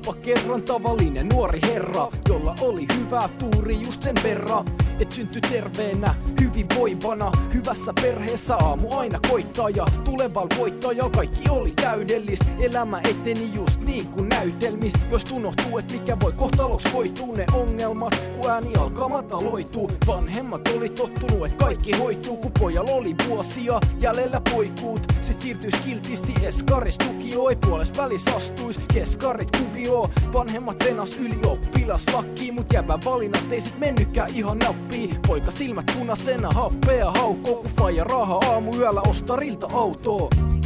olipa kerran tavallinen nuori herra, jolla oli hyvä tuuri just sen verran, et syntyi terveenä, hyvinvoivana, hyvässä perheessä aamu aina koittaa ja tuleval voittajalla kaikki oli täydellis. Elämä eteni just niin kuin näytelmis, jos unohtuu et mikä voi kohtaloksi koituu ne ongelmat, kun ääni alkaa mataloituu. Vanhemmat oli tottunut et kaikki hoituu, kun pojalla oli vuosia jäljellä poikuut. Sit siirtyis kiltisti eskaris tukioi, puoles välis astuis keskarit kuvio. Vanhemmat venas ylioppilaslakkiin, mut jäbän valinnat ei sit mennykään ihan nappii. Poika silmät punasena, happea haukoo, kun faija raha aamu yöllä ostarilta autoa.